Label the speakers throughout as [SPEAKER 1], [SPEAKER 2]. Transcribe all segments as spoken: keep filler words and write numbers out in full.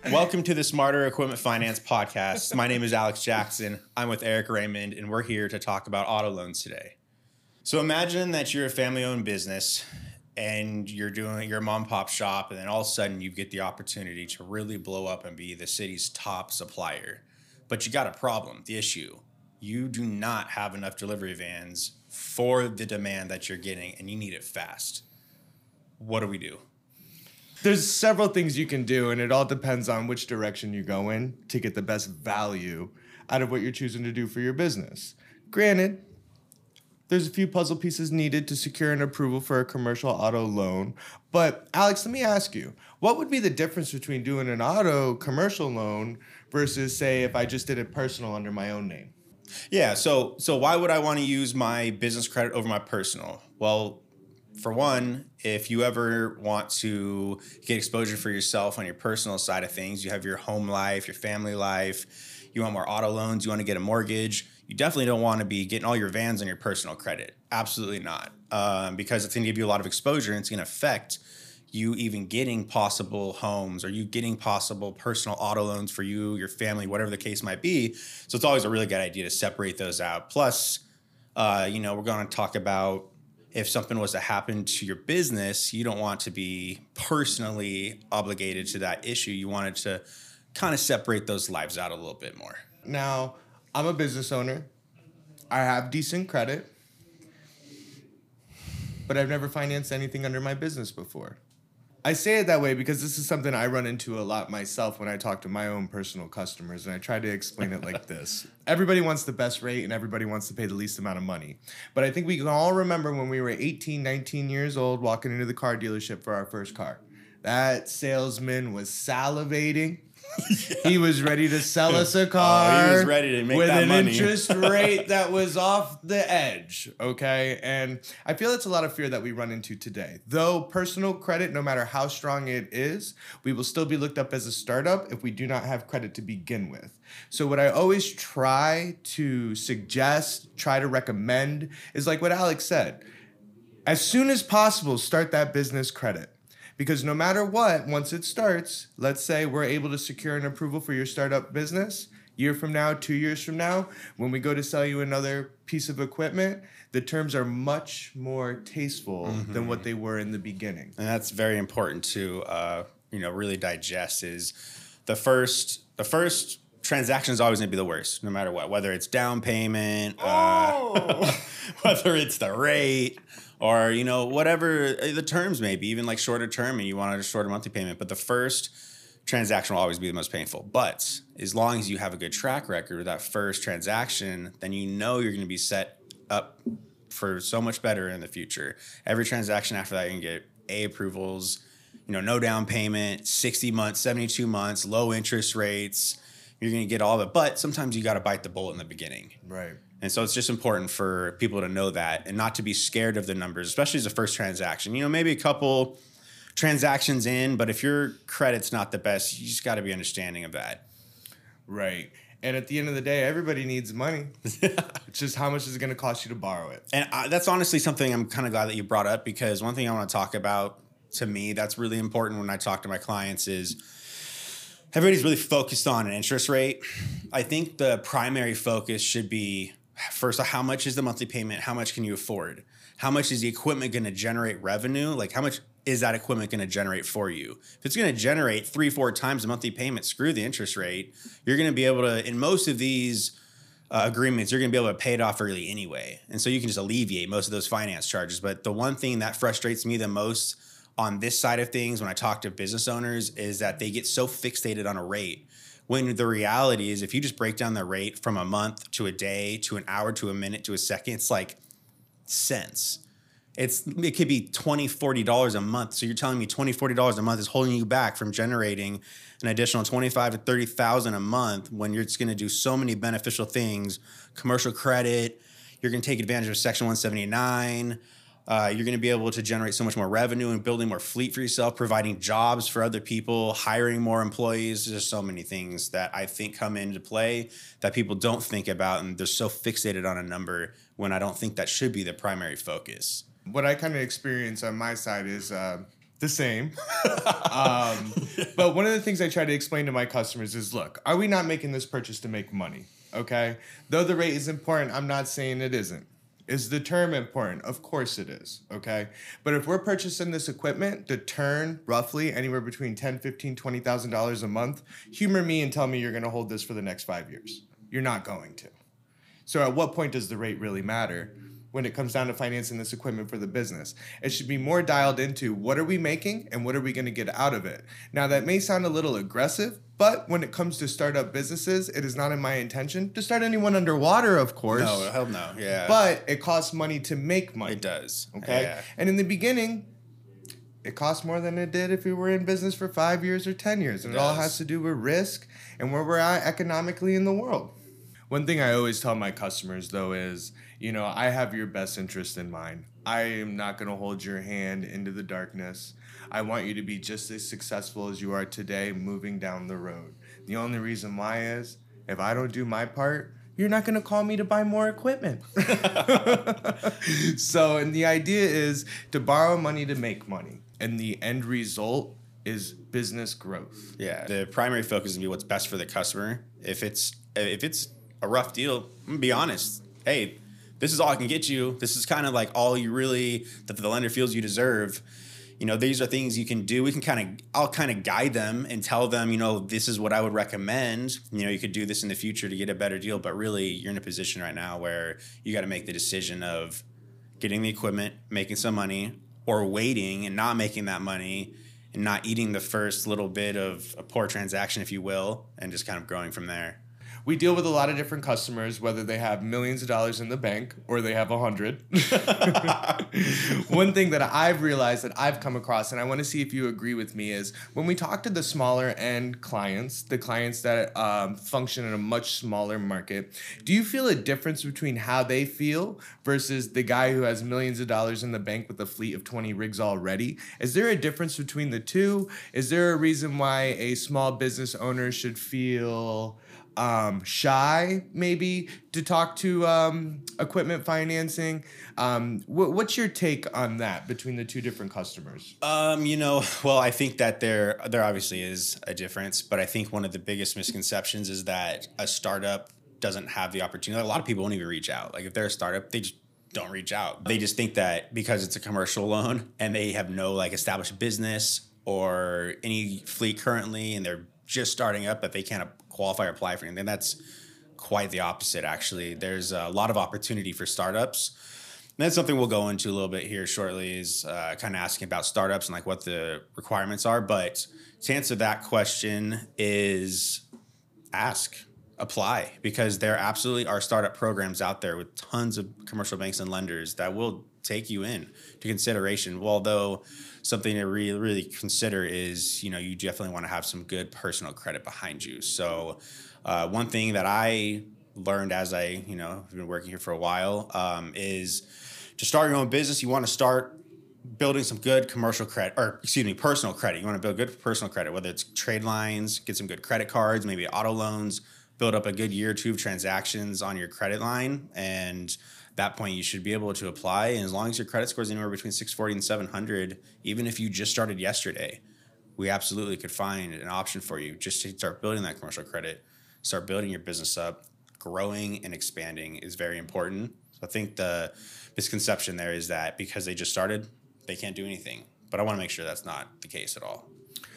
[SPEAKER 1] Welcome to the Smarter Equipment Finance Podcast. My name is Alex Jackson. I'm with Eric Raymond, and we're here to talk about auto loans today. So imagine that you're a family-owned business, and you're doing your mom and pop shop, and then all of a sudden you get the opportunity to really blow up and be the city's top supplier. But you got a problem, the issue. You do not have enough delivery vans for the demand that you're getting, and you need it fast. What do we do?
[SPEAKER 2] There's several things you can do, and it all depends on which direction you go in to get the best value out of what you're choosing to do for your business. Granted, there's a few puzzle pieces needed to secure an approval for a commercial auto loan. But Alex, let me ask you, what would be the difference between doing an auto commercial loan versus, say, if I just did it personal under my own name?
[SPEAKER 1] Yeah, so so why would I want to use my business credit over my personal? Well, for one, if you ever want to get exposure for yourself on your personal side of things, you have your home life, your family life, you want more auto loans, you want to get a mortgage, you definitely don't want to be getting all your vans on your personal credit. Absolutely not. Um, because it's going to give you a lot of exposure and it's going to affect you even getting possible homes or you getting possible personal auto loans for you, your family, whatever the case might be. So it's always a really good idea to separate those out. Plus, uh, you know, we're going to talk about if something was to happen to your business, you don't want to be personally obligated to that issue. You wanted to kind of separate those lives out a little bit more.
[SPEAKER 2] Now, I'm a business owner. I have decent credit, but I've never financed anything under my business before. I say it that way because this is something I run into a lot myself when I talk to my own personal customers, and I try to explain it like this. Everybody wants the best rate, and everybody wants to pay the least amount of money. But I think we can all remember when we were eighteen, nineteen years old walking into the car dealership for our first car. That salesman was salivating. Yeah. He was ready to sell us a car.
[SPEAKER 1] Oh, he was ready to make
[SPEAKER 2] with
[SPEAKER 1] that
[SPEAKER 2] an
[SPEAKER 1] money.
[SPEAKER 2] interest rate that was off the edge, okay? And I feel it's a lot of fear that we run into today. Though personal credit, no matter how strong it is, we will still be looked up as a startup if we do not have credit to begin with. So what I always try to suggest, try to recommend, is like what Alex said. As soon as possible, start that business credit. Because no matter what, once it starts, let's say we're able to secure an approval for your startup business, year from now, two years from now, when we go to sell you another piece of equipment, the terms are much more tasteful mm-hmm. than what they were in the beginning.
[SPEAKER 1] And that's very important to, uh, you know, really digest is the first, the first transaction is always going to be the worst, no matter what, whether it's down payment,
[SPEAKER 2] oh.
[SPEAKER 1] uh, whether it's the rate, or, you know, whatever the terms may be, even like shorter term and you want a shorter monthly payment. But the first transaction will always be the most painful. But as long as you have a good track record with that first transaction, then you know you're going to be set up for so much better in the future. Every transaction after that, you can get A approvals, you know, no down payment, sixty months, seventy-two months, low interest rates. You're going to get all of it. But sometimes you got to bite the bullet in the beginning.
[SPEAKER 2] Right.
[SPEAKER 1] And so it's just important for people to know that and not to be scared of the numbers, especially as a first transaction. You know, maybe a couple transactions in, but if your credit's not the best, you just got to be understanding of that.
[SPEAKER 2] Right. And at the end of the day, everybody needs money. It's just how much is it going to cost you to borrow it?
[SPEAKER 1] And I, that's honestly something I'm kind of glad that you brought up, because one thing I want to talk about, to me, that's really important when I talk to my clients is everybody's really focused on an interest rate. I think the primary focus should be, first, how much is the monthly payment? How much can you afford? How much is the equipment going to generate revenue? Like, how much is that equipment going to generate for you? If it's going to generate three, four times the monthly payment, screw the interest rate. You're going to be able to, in most of these uh, agreements, you're going to be able to pay it off early anyway. And so you can just alleviate most of those finance charges. But the one thing that frustrates me the most on this side of things when I talk to business owners is that they get so fixated on a rate, when the reality is if you just break down the rate from a month to a day to an hour to a minute to a second, it's like cents. It's it could be twenty dollars, forty dollars a month. So you're telling me twenty dollars, forty dollars a month is holding you back from generating an additional twenty-five thousand to thirty thousand a month when you're just going to do so many beneficial things, commercial credit, you're going to take advantage of Section one seventy-nine. Uh, you're going to be able to generate so much more revenue and building more fleet for yourself, providing jobs for other people, hiring more employees. There's so many things that I think come into play that people don't think about, and they're so fixated on a number when I don't think that should be the primary focus.
[SPEAKER 2] What I kind of experience on my side is uh, the same. um, but one of the things I try to explain to my customers is, look, are we not making this purchase to make money? Okay? Though the rate is important, I'm not saying it isn't. Is the term important? Of course it is, okay? But if we're purchasing this equipment to turn roughly anywhere between ten thousand dollars, fifteen thousand dollars, twenty thousand dollars a month, humor me and tell me you're gonna hold this for the next five years. You're not going to. So at what point does the rate really matter when it comes down to financing this equipment for the business? It should be more dialed into what are we making and what are we gonna get out of it? Now that may sound a little aggressive, but when it comes to startup businesses, it is not in my intention to start anyone underwater, of course.
[SPEAKER 1] No, hell no, yeah.
[SPEAKER 2] But it costs money to make money.
[SPEAKER 1] It does,
[SPEAKER 2] okay?
[SPEAKER 1] Yeah.
[SPEAKER 2] And in the beginning, it costs more than it did if we were in business for five years or ten years. And it, it all has to do with risk and where we're at economically in the world. One thing I always tell my customers, though, is, you know, I have your best interest in mind. I am not going to hold your hand into the darkness. I want you to be just as successful as you are today moving down the road. The only reason why is, if I don't do my part, you're not going to call me to buy more equipment. So, and the idea is to borrow money to make money. And the end result is business growth.
[SPEAKER 1] Yeah. The primary focus is going to be what's best for the customer. If it's if it's a rough deal, I'm going to be honest. Hey, this is all I can get you. This is kind of like all you really, that the lender feels you deserve. You know, these are things you can do. We can kind of, I'll kind of guide them and tell them, you know, this is what I would recommend. You know, you could do this in the future to get a better deal. But really, you're in a position right now where you got to make the decision of getting the equipment, making some money, or waiting and not making that money and not eating the first little bit of a poor transaction, if you will, and just kind of growing from there.
[SPEAKER 2] We deal with a lot of different customers, whether they have millions of dollars in the bank or they have a hundred. One thing that I've realized that I've come across, and I want to see if you agree with me, is when we talk to the smaller end clients, the clients that um, function in a much smaller market, do you feel a difference between how they feel versus the guy who has millions of dollars in the bank with a fleet of twenty rigs already? Is there a difference between the two? Is there a reason why a small business owner should feel Um, shy, maybe, to talk to um, equipment financing? Um, wh- what's your take on that between the two different customers?
[SPEAKER 1] Um, you know, well, I think that there there obviously is a difference, but I think one of the biggest misconceptions is that a startup doesn't have the opportunity. Like, a lot of people won't even reach out. Like, if they're a startup, they just don't reach out. They just think that because it's a commercial loan and they have no like established business or any fleet currently and they're just starting up, that they can't qualify or apply for anything. That's quite the opposite, actually. There's a lot of opportunity for startups. And that's something we'll go into a little bit here shortly, is uh, kind of asking about startups and like what the requirements are. But to answer that question is ask, apply, because there absolutely are startup programs out there with tons of commercial banks and lenders that will take you in to consideration. Although something to really, really consider is, you know, you definitely want to have some good personal credit behind you. So uh, one thing that I learned as I, you know, have been working here for a while um, is to start your own business, you want to start building some good commercial credit, or excuse me, personal credit. You want to build good personal credit, whether it's trade lines, get some good credit cards, maybe auto loans, build up a good year or two of transactions on your credit line. And that point, you should be able to apply. And as long as your credit score is anywhere between six forty and seven hundred, even if you just started yesterday, we absolutely could find an option for you just to start building that commercial credit, start building your business up. Growing and expanding is very important. So I think the misconception there is that because they just started, they can't do anything. But I want to make sure that's not the case at all.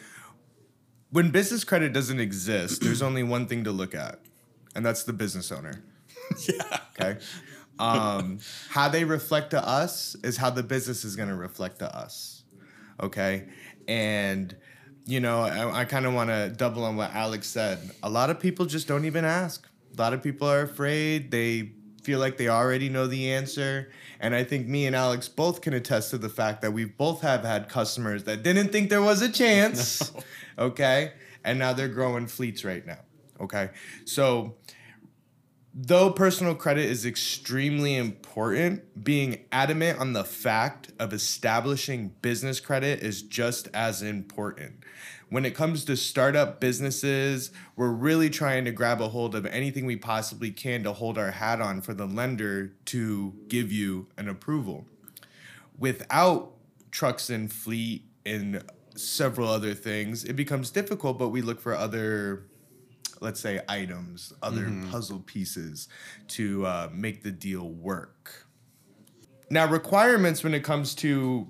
[SPEAKER 2] When business credit doesn't exist, there's only one thing to look at, and that's the business owner.
[SPEAKER 1] Yeah.
[SPEAKER 2] Okay. Um, how they reflect to us is how the business is going to reflect to us. Okay. And, you know, I, I kind of want to double on what Alex said. A lot of people just don't even ask. A lot of people are afraid. They feel like they already know the answer. And I think me and Alex both can attest to the fact that we both have had customers that didn't think there was a chance. Okay. And now they're growing fleets right now. Okay. So though personal credit is extremely important, being adamant on the fact of establishing business credit is just as important. When it comes to startup businesses, we're really trying to grab a hold of anything we possibly can to hold our hat on for the lender to give you an approval. Without trucks and fleet in several other things, it becomes difficult, but we look for other, let's say, items, other mm-hmm. puzzle pieces to uh, make the deal work. Now, requirements when it comes to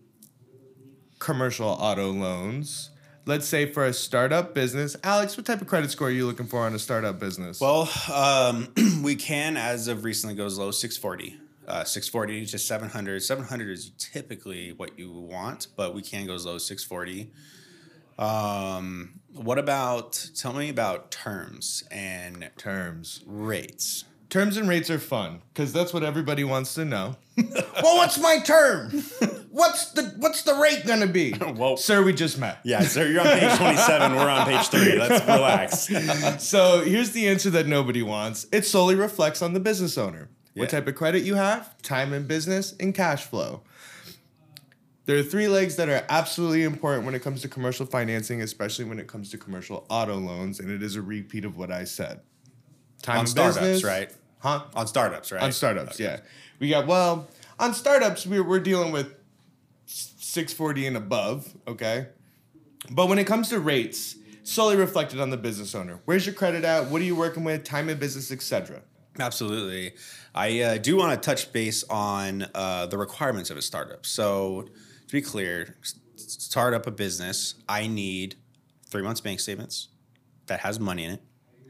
[SPEAKER 2] commercial auto loans, let's say for a startup business. Alex, what type of credit score are you looking for on a startup business?
[SPEAKER 1] Well, um, we can, as of recently, go as low as six forty. Uh, six forty to seven hundred. seven hundred is typically what you want, but we can go as low as six forty. Um, what about, tell me about terms and
[SPEAKER 2] terms,
[SPEAKER 1] rates.
[SPEAKER 2] Terms and rates are fun because that's what everybody wants to know. Well, what's my term? What's the what's the rate gonna be?
[SPEAKER 1] Well,
[SPEAKER 2] sir, we just met.
[SPEAKER 1] Yeah, sir, you're on page twenty-seven. We're on page three. Let's relax.
[SPEAKER 2] So here's the answer that nobody wants. It solely reflects on the business owner. Yeah. What type of credit you have, time in business, and cash flow. There are three legs that are absolutely important when it comes to commercial financing, especially when it comes to commercial auto loans, and it is a repeat of what I said. Time
[SPEAKER 1] on
[SPEAKER 2] in
[SPEAKER 1] startups,
[SPEAKER 2] business,
[SPEAKER 1] right?
[SPEAKER 2] Huh?
[SPEAKER 1] On startups, right?
[SPEAKER 2] On startups,
[SPEAKER 1] okay.
[SPEAKER 2] yeah. We got, well, on startups, we're, we're dealing with six forty and above, okay? But when it comes to rates, solely reflected on the business owner. Where's your credit at? What are you working with? Time in business, et cetera.
[SPEAKER 1] Absolutely. I uh, do want to touch base on uh, the requirements of a startup. So to be clear, start up a business, I need three months bank statements that has money in it.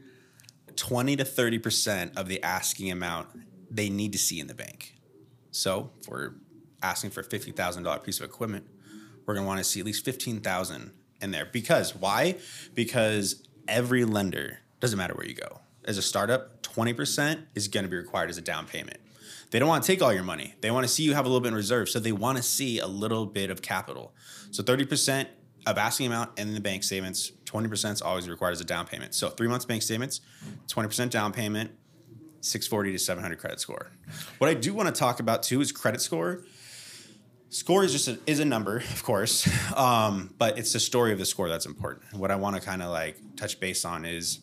[SPEAKER 1] twenty to thirty percent of the asking amount they need to see in the bank. So if we're asking for a fifty thousand dollars piece of equipment, we're going to want to see at least fifteen thousand dollars in there. Because why? Because every lender, doesn't matter where you go, as a startup, twenty percent is going to be required as a down payment. They don't want to take all your money. They want to see you have a little bit in reserve. So they want to see a little bit of capital. So thirty percent of asking amount in the bank statements, twenty percent is always required as a down payment. So three months bank statements, twenty percent down payment, six forty to seven hundred credit score. What I do want to talk about too is credit score. Score is just a, is a number, of course, um, but it's the story of the score that's important. What I want to kind of like touch base on is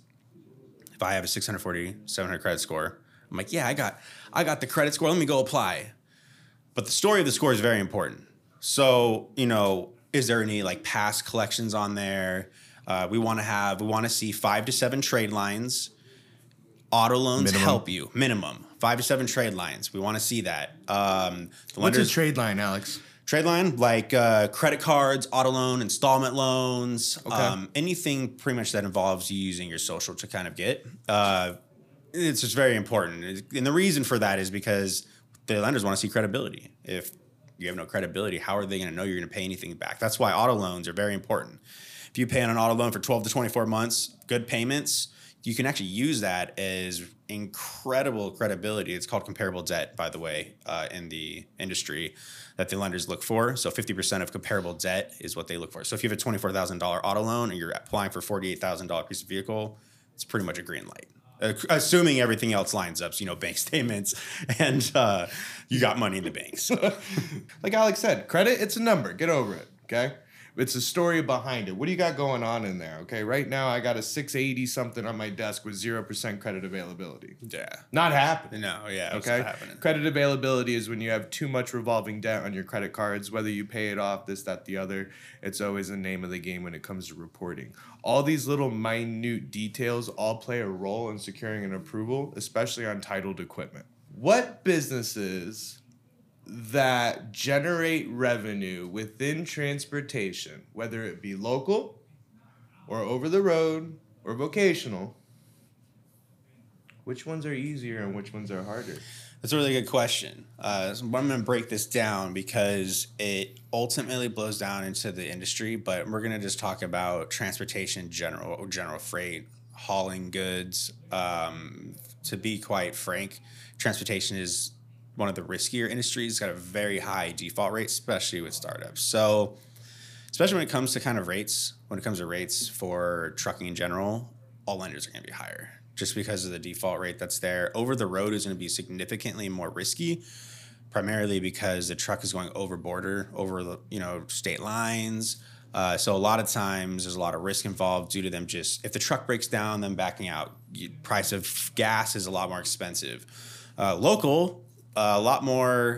[SPEAKER 1] if I have a six forty, seven hundred credit score, I'm like, yeah, I got, I got the credit score. Let me go apply. But the story of the score is very important. So, you know, is there any like past collections on there? Uh, we want to have, we want to see five to seven trade lines. Auto loans minimum. Help you. Minimum. Five to seven trade lines. We want to see that. Um,
[SPEAKER 2] the What's a trade line, Alex?
[SPEAKER 1] Trade line, like uh, credit cards, auto loan, installment loans, okay. um, anything pretty much that involves you using your social to kind of get. Uh, it's just very important. And the reason for that is because the lenders want to see credibility. If you have no credibility, how are they going to know you're going to pay anything back? That's why auto loans are very important. If you pay on an auto loan for twelve to twenty-four months, good payments, you can actually use that as incredible credibility. It's called comparable debt, by the way, uh, in the industry that the lenders look for. So fifty percent of comparable debt is what they look for. So if you have a twenty-four thousand dollars auto loan and you're applying for forty-eight thousand dollars piece of vehicle, it's pretty much a green light. Uh, assuming everything else lines up, so, you know, bank statements and uh, you got money in the bank. So.
[SPEAKER 2] Like Alex said, credit, it's a number. Get over it, okay? It's a story behind it. What do you got going on in there? Okay, right now I got a six eighty something on my desk with zero percent credit availability.
[SPEAKER 1] Yeah.
[SPEAKER 2] Not happening.
[SPEAKER 1] No, yeah,
[SPEAKER 2] okay.
[SPEAKER 1] Not happening.
[SPEAKER 2] Credit availability is when you have too much revolving debt on your credit cards, whether you pay it off, this, that, the other. It's always the name of the game when it comes to reporting. All these little minute details all play a role in securing an approval, especially on titled equipment. What businesses that generate revenue within transportation, whether it be local or over the road or vocational, which ones are easier and which ones are harder?
[SPEAKER 1] That's a really good question. Uh, so I'm going to break this down because it ultimately blows down into the industry, but we're going to just talk about transportation general, general freight, hauling goods. Um, to be quite frank, transportation is one of the riskier industries. It's got a very high default rate, especially with startups. So especially when it comes to kind of rates, when it comes to rates for trucking in general, all lenders are going to be higher just because of the default rate that's there. Over the road is going to be significantly more risky, primarily because the truck is going over border, over the, you know, state lines. Uh, so a lot of times there's a lot of risk involved due to them just, if the truck breaks down, them backing out. You, price of gas is a lot more expensive. Uh, local, Uh, a lot more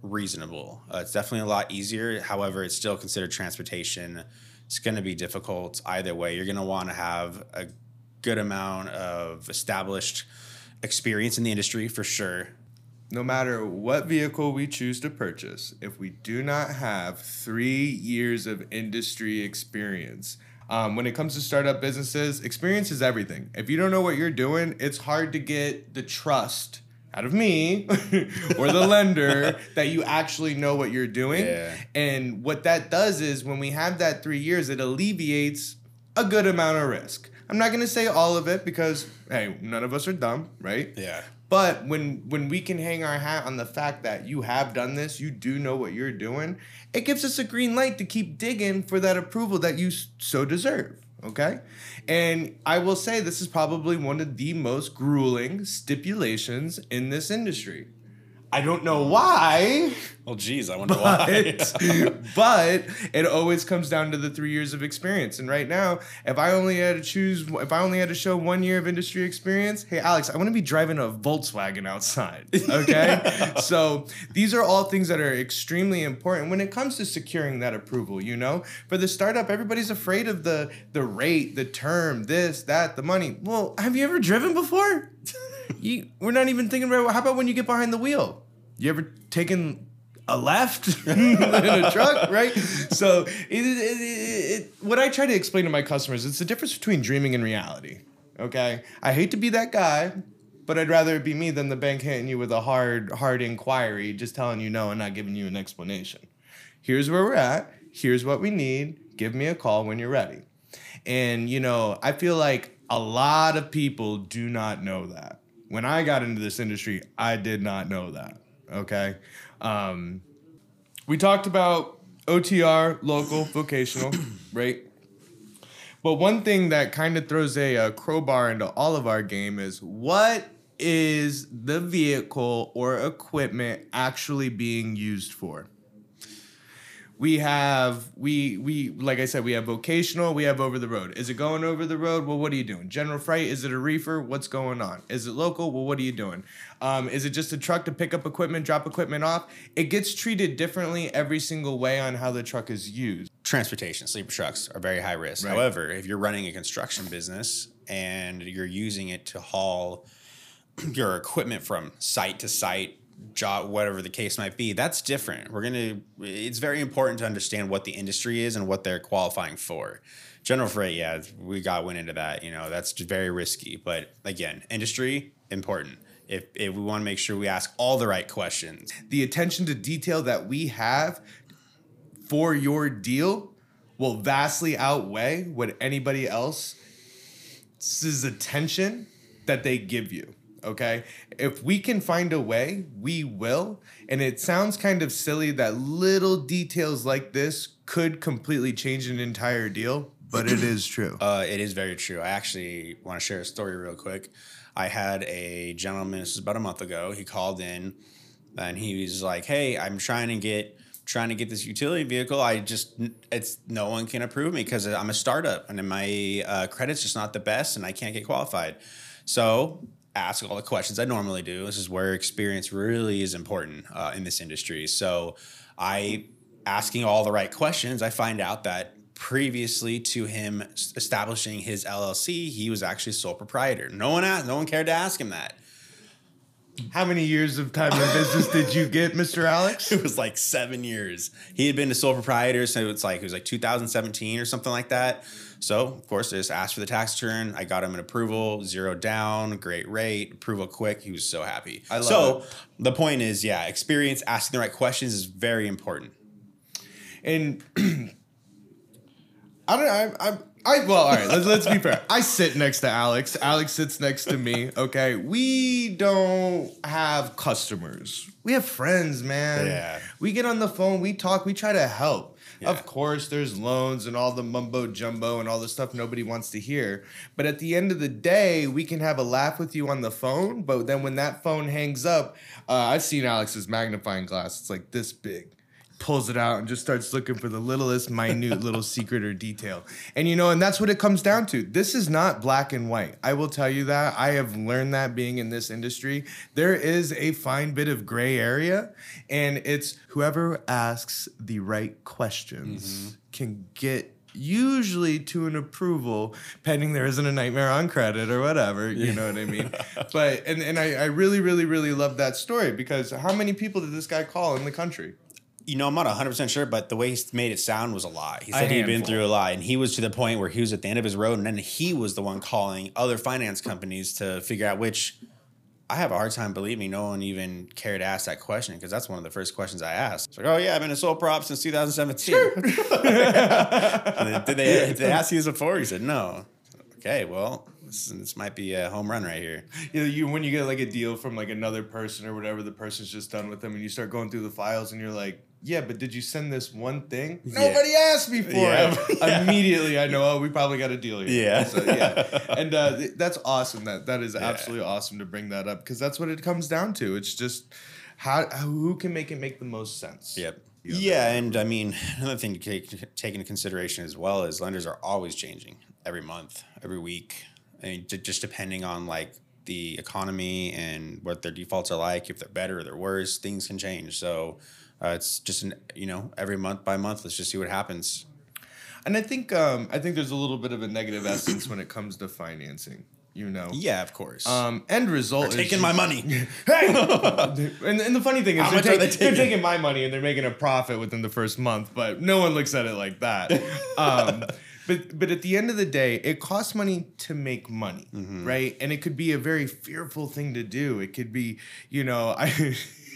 [SPEAKER 1] reasonable. Uh, it's definitely a lot easier. However, it's still considered transportation. It's going to be difficult either way. You're going to want to have a good amount of established experience in the industry for sure.
[SPEAKER 2] No matter what vehicle we choose to purchase, if we do not have three years of industry experience, um, when it comes to startup businesses, experience is everything. If you don't know what you're doing, it's hard to get the trust out of me or the lender that you actually know what you're doing.
[SPEAKER 1] Yeah.
[SPEAKER 2] And what that does is when we have that three years, it alleviates a good amount of risk. I'm not going to say all of it because, hey, none of us are dumb, right?
[SPEAKER 1] Yeah.
[SPEAKER 2] But when when we can hang our hat on the fact that you have done this, you do know what you're doing, it gives us a green light to keep digging for that approval that you so deserve, okay? And I will say this is probably one of the most grueling stipulations in this industry. I don't know why.
[SPEAKER 1] Well, geez, I wonder
[SPEAKER 2] but,
[SPEAKER 1] why.
[SPEAKER 2] But it always comes down to the three years of experience. And right now, if I only had to choose, if I only had to show one year of industry experience, hey, Alex, I want to be driving a Volkswagen outside. Okay. So these are all things that are extremely important when it comes to securing that approval. You know, for the startup, everybody's afraid of the, the rate, the term, this, that, the money. Well, have you ever driven before? You, we're not even thinking about, how about when you get behind the wheel? You ever taken a left in a truck, right? So it, it, it, it, what I try to explain to my customers, it's the difference between dreaming and reality, okay? I hate to be that guy, but I'd rather it be me than the bank hitting you with a hard, hard inquiry, just telling you no and not giving you an explanation. Here's where we're at. Here's what we need. Give me a call when you're ready. And, you know, I feel like a lot of people do not know that. When I got into this industry, I did not know that, okay? Um, we talked about O T R, local, vocational, right? But one thing that kind of throws a, a crowbar into all of our game is what is the vehicle or equipment actually being used for? We have, we, we like I said, we have vocational, we have over the road. Is it going over the road? Well, what are you doing? General freight? Is it a reefer? What's going on? Is it local? Well, what are you doing? Um, is it just a truck to pick up equipment, drop equipment off? It gets treated differently every single way on how the truck is used.
[SPEAKER 1] Transportation, sleeper trucks are very high risk.
[SPEAKER 2] Right.
[SPEAKER 1] However, if you're running a construction business and you're using it to haul your equipment from site to site, job, whatever the case might be, that's different. We're going to, it's very important to understand what the industry is and what they're qualifying for. General freight, yeah, we got went into that, you know, that's very risky. But again, industry, important. If, if we want to make sure we ask all the right questions.
[SPEAKER 2] The attention to detail that we have for your deal will vastly outweigh what anybody else's attention that they give you. Okay, if we can find a way, we will. And it sounds kind of silly that little details like this could completely change an entire deal, but it is true.
[SPEAKER 1] Uh, it is very true. I actually want to share a story real quick. I had a gentleman, this was about a month ago. He called in and he was like, "Hey, I'm trying to get trying to get this utility vehicle. I just it's no one can approve me because I'm a startup and my uh, credit's just not the best and I can't get qualified." So ask all the questions I normally do. This is where experience really is important uh, in this industry. So I, asking all the right questions, I find out that previously to him establishing his L L C, he was actually sole proprietor. No one asked, no one cared to ask him that.
[SPEAKER 2] How many years of time in business did you get, Mister Alex?
[SPEAKER 1] It was like seven years. He had been a sole proprietor, so it's like it was like two thousand seventeen or something like that. So, of course, I just asked for the tax return. I got him an approval, zero down, great rate, approval quick. He was so happy.
[SPEAKER 2] I love
[SPEAKER 1] so,
[SPEAKER 2] it.
[SPEAKER 1] The point is, yeah, experience, asking the right questions is very important.
[SPEAKER 2] And I don't know. I, I, I well, all right. Let's let's be fair. I sit next to Alex. Alex sits next to me. Okay, we don't have customers. We have friends, man.
[SPEAKER 1] Yeah.
[SPEAKER 2] We get on the phone. We talk. We try to help.
[SPEAKER 1] Yeah.
[SPEAKER 2] Of course, there's loans and all the mumbo jumbo and all the stuff nobody wants to hear. But at the end of the day, we can have a laugh with you on the phone. But then when that phone hangs up, uh, I've seen Alex's magnifying glass. It's like this big. pulls it out and just starts looking for the littlest, minute little secret or detail. And, you know, and that's what it comes down to. This is not black and white. I will tell you that. I have learned that being in this industry. There is a fine bit of gray area, and it's whoever asks the right questions mm-hmm. can get usually to an approval, pending there isn't a nightmare on credit or whatever, you know what I mean? But, and, and I, I really, really, really love that story, because how many people did this guy call in the country?
[SPEAKER 1] You know, I'm not one hundred percent sure, but the way he made it sound was a lot. He said he'd been through a lot, and he was to the point where he was at the end of his road, and then he was the one calling other finance companies to figure out which... I have a hard time believing no one even cared to ask that question, because that's one of the first questions I asked. It's like, oh, yeah, I've been a sole prop since two thousand seventeen. Sure. did, they, did they ask you this before? He said, no. Okay, well, this, this might be a home run right here.
[SPEAKER 2] You know, you when you get like a deal from like another person or whatever, the person's just done with them, and you start going through the files, and you're like, yeah, but did you send this one thing? Yeah. Nobody asked me for yeah. it. Yeah. Immediately, I know, oh, we probably got a deal here.
[SPEAKER 1] Yeah.
[SPEAKER 2] So, yeah. And uh, th- that's awesome. That That is yeah. absolutely awesome to bring that up, because that's what it comes down to. It's just how who can make it make the most sense.
[SPEAKER 1] Yep. You know, yeah, and I mean, another thing to take, take into consideration as well is lenders are always changing every month, every week. I mean, d- just depending on like the economy and what their defaults are like, if they're better or they're worse, things can change. So uh, it's just an, you know, every month by month, let's just see what happens.
[SPEAKER 2] And I think um, I think there's a little bit of a negative essence when it comes to financing. You know,
[SPEAKER 1] yeah, of course.
[SPEAKER 2] Um, end result
[SPEAKER 1] they're taking is my money.
[SPEAKER 2] Hey, and, and the funny thing is, they're, take, they they're taking my money and they're making a profit within the first month, but no one looks at it like that. Um, but but at the end of the day, it costs money to make money, mm-hmm. right? And it could be a very fearful thing to do. It could be, you know, I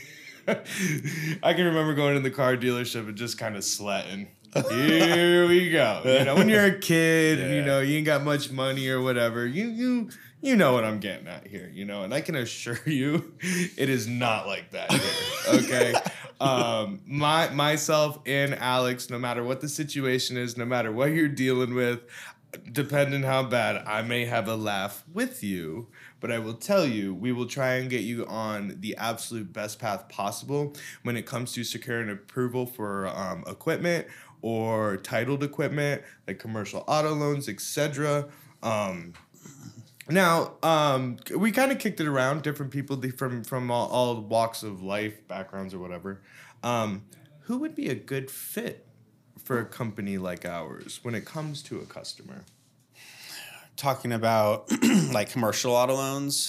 [SPEAKER 2] I can remember going to the car dealership and just kind of sweating. Here we go. You know, when you're a kid yeah. and you know you ain't got much money or whatever, you you you know what I'm getting at here, you know, and I can assure you it is not like that here. Okay. um my myself and Alex, no matter what the situation is, no matter what you're dealing with, depending how bad, I may have a laugh with you, but I will tell you, we will try and get you on the absolute best path possible when it comes to securing approval for um, equipment or titled equipment, like commercial auto loans, et cetera. Um, now, um, we kind of kicked it around, different people from from all, all walks of life, backgrounds, or whatever. Um, who would be a good fit for a company like ours when it comes to a customer?
[SPEAKER 1] Talking about like commercial auto loans,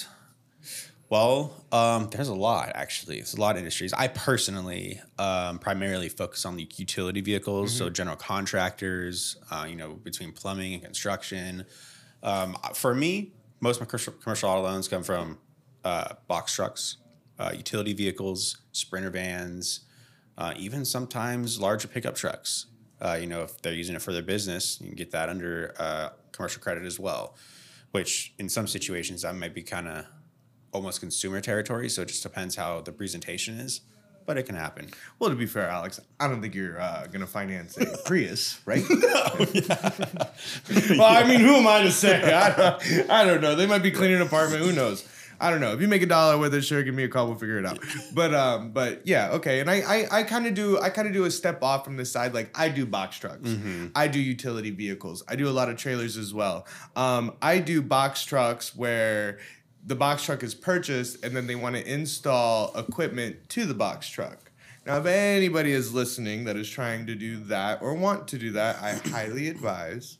[SPEAKER 1] well, um, there's a lot, actually. It's a lot of industries. I personally um, primarily focus on the utility vehicles, mm-hmm. so general contractors, uh, you know, between plumbing and construction. Um, for me, most of my commercial, commercial auto loans come from uh, box trucks, uh, utility vehicles, Sprinter vans, uh, even sometimes larger pickup trucks. Uh, you know, if they're using it for their business, you can get that under uh, commercial credit as well, which in some situations that might be kind of almost consumer territory. So it just depends how the presentation is, but it can happen.
[SPEAKER 2] Well, to be fair, Alex, I don't think you're uh, going to finance a Prius, right?
[SPEAKER 1] No, yeah.
[SPEAKER 2] Well, I mean, who am I to say? I don't, I don't know. They might be cleaning an apartment. Who knows? I don't know. If you make a dollar with it, sure, give me a call. We'll figure it out. But um, but yeah, okay. And I I, I kind of do I kind of do a step off from the side. Like I do box trucks. Mm-hmm. I do utility vehicles. I do a lot of trailers as well. Um, I do box trucks where the box truck is purchased and then they want to install equipment to the box truck. Now, if anybody is listening that is trying to do that or want to do that, I highly advise.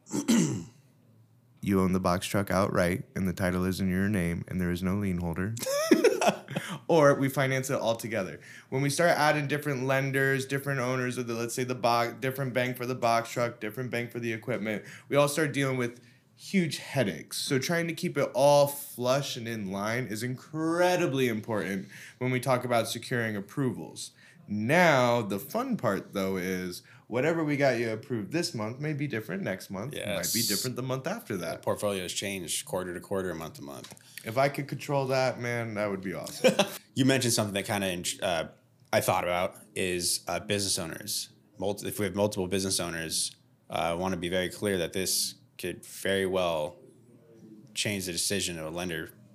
[SPEAKER 2] You own the box truck outright, and the title is in your name, and there is no lien holder. Or we finance it all together. When we start adding different lenders, different owners of the, let's say the box, different bank for the box truck, different bank for the equipment, we all start dealing with huge headaches. So trying to keep it all flush and in line is incredibly important when we talk about securing approvals. Now, the fun part, though, is whatever we got you approved this month may be different next month. Yes. It might be different the month after that.
[SPEAKER 1] The portfolios change quarter to quarter, month to month.
[SPEAKER 2] If I could control that, man, that would be awesome.
[SPEAKER 1] You mentioned something that kind of uh, I thought about is uh, business owners. Multi- if we have multiple business owners, uh, I want to be very clear that this could very well change the decision of a lender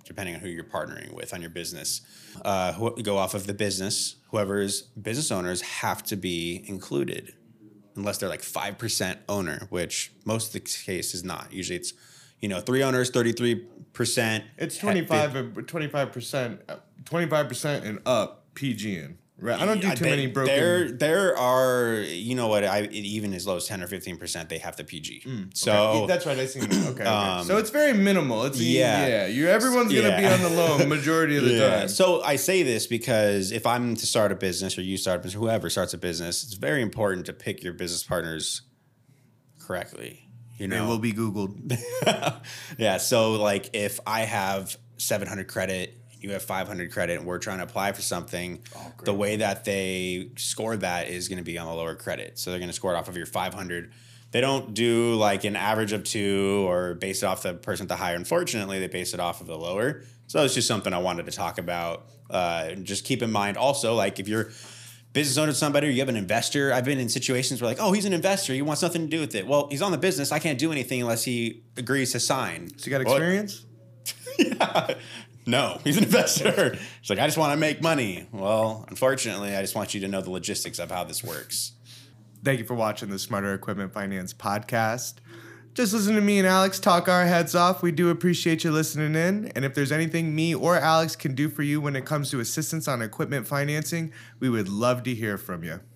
[SPEAKER 1] depending on who you're partnering with on your business. Uh, who, go off of the business. Whoever's business owners have to be included, unless they're like five percent owner, which most of the case is not. Usually it's, you know, three owners, thirty-three percent.
[SPEAKER 2] It's twenty-five, twenty-five percent, twenty-five percent and up P G N. Right. I don't do too
[SPEAKER 1] they,
[SPEAKER 2] many broken.
[SPEAKER 1] There, there are, you know what, I even as low as ten or fifteen percent, they have the P G. Mm, so
[SPEAKER 2] okay. That's right. I see. Okay. okay.
[SPEAKER 1] Um,
[SPEAKER 2] so it's very minimal. It's
[SPEAKER 1] yeah.
[SPEAKER 2] Yeah. You everyone's gonna
[SPEAKER 1] yeah.
[SPEAKER 2] be on the loan majority of the
[SPEAKER 1] yeah.
[SPEAKER 2] time.
[SPEAKER 1] So I say this because if I'm to start a business, or you start a business, whoever starts a business, it's very important to pick your business partners correctly. You know,
[SPEAKER 2] it will be Googled.
[SPEAKER 1] Yeah. So like if I have seven hundred credit, you have five hundred credit, and we're trying to apply for something, oh, the way that they score that is going to be on the lower credit. So they're going to score it off of your five hundred. They don't do like an average of two or base it off the person at the higher. Unfortunately, they base it off of the lower. So it's just something I wanted to talk about. Uh, just keep in mind also, like if you're business owner to somebody, or you have an investor. I've been in situations where like, oh, he's an investor. He wants nothing to do with it. Well, he's on the business. I can't do anything unless he agrees to sign.
[SPEAKER 2] So you got experience?
[SPEAKER 1] Well, yeah. No, he's an investor. He's like, I just want to make money. Well, unfortunately, I just want you to know the logistics of how this works.
[SPEAKER 2] Thank you for watching the Smarter Equipment Finance podcast. Just listen to me and Alex talk our heads off. We do appreciate you listening in. And if there's anything me or Alex can do for you when it comes to assistance on equipment financing, we would love to hear from you.